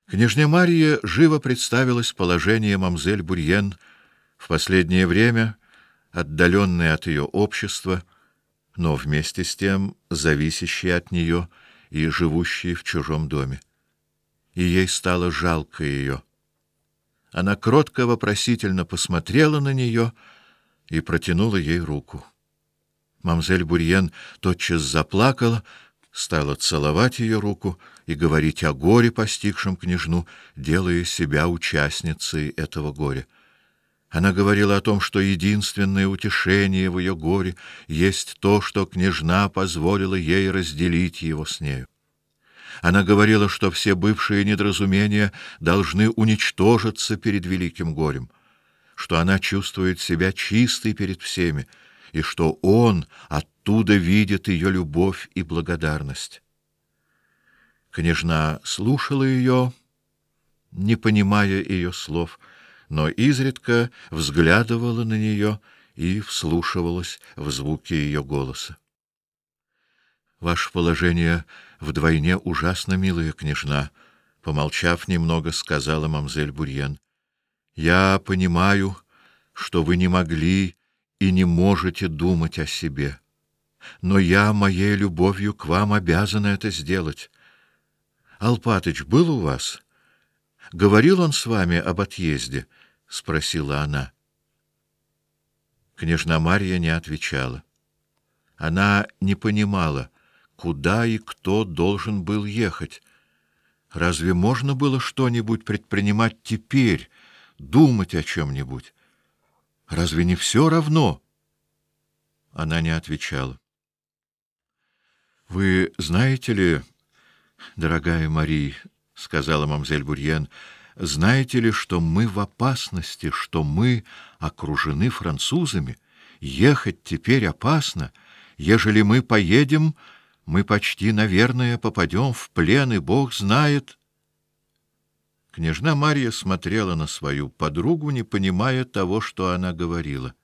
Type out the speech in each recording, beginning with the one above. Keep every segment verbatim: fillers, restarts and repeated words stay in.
Княжне Марье живо представилось положение мамзель Бурьен, в последнее время отдаленное от ее общества, но вместе с тем зависящее от нее и живущее в чужом доме. И ей стало жалко ее. Она кротко вопросительно посмотрела на нее и протянула ей руку. Мамзель Бурьен тотчас заплакала, стала целовать ее руку и говорить о горе, постигшем княжну, делая себя участницей этого горя. Она говорила о том, что единственное утешение в ее горе есть то, что княжна позволила ей разделить его с нею. Она говорила, что все бывшие недоразумения должны уничтожиться перед великим горем, что она чувствует себя чистой перед всеми, и что он оттуда видит ее любовь и благодарность. Княжна слушала ее, не понимая ее слов, но изредка взглядывала на нее и вслушивалась в звуки ее голоса. Ваше положение вдвойне ужасно, милая княжна, помолчав немного, сказала мамзель Бурьен. Я понимаю, что вы не могли и не можете думать о себе, но я моей любовью к вам обязана это сделать. Алпатыч был у вас? Говорил он с вами об отъезде? Спросила она. Княжна Марья не отвечала. Она не понимала, куда и кто должен был ехать. Разве можно было что-нибудь предпринимать теперь, думать о чем-нибудь? Разве не все равно? Она не отвечала. Вы знаете ли, дорогая Мария, сказала мамзель Бурьен, знаете ли, что мы в опасности, что мы окружены французами? Ехать теперь опасно. Ежели мы поедем, мы почти, наверное, попадем в плен, и Бог знает. Княжна Марья смотрела на свою подругу, не понимая того, что она говорила.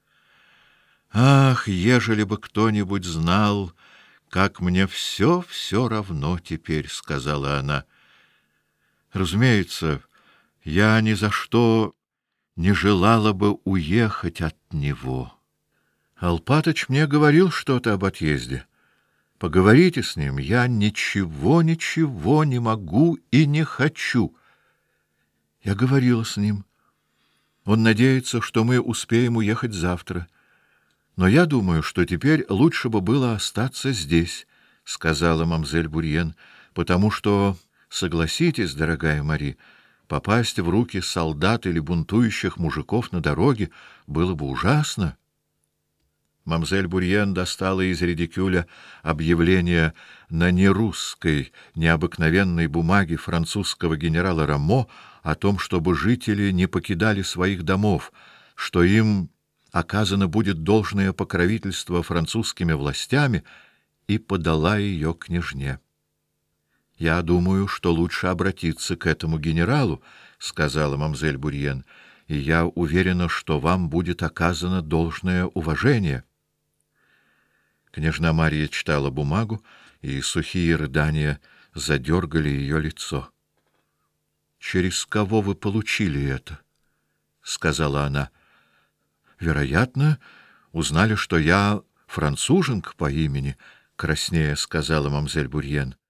Ах, ежели бы кто-нибудь знал, как мне все, все равно теперь, сказала она. Разумеется, я ни за что не желала бы уехать от него. Алпатыч мне говорил что-то об отъезде. Поговорите с ним, я ничего, ничего не могу и не хочу. Я говорила с ним. Он надеется, что мы успеем уехать завтра. Но я думаю, что теперь лучше бы было остаться здесь, сказала мамзель Бурьен, потому что, согласитесь, дорогая Мари, попасть в руки солдат или бунтующих мужиков на дороге было бы ужасно. Мамзель Бурьен достала из редикюля объявление на нерусской, необыкновенной бумаге французского генерала Рамо о том, чтобы жители не покидали своих домов, что им оказано будет должное покровительство французскими властями, и подала ее княжне. Я думаю, что лучше обратиться к этому генералу, сказала мамзель Бурьен, и я уверена, что вам будет оказано должное уважение. Княжна Марья читала бумагу, и сухие рыдания задергали ее лицо. Через кого вы получили это? Сказала она. Вероятно, узнали, что я француженка по имени, краснея сказала мамзель Бурьен.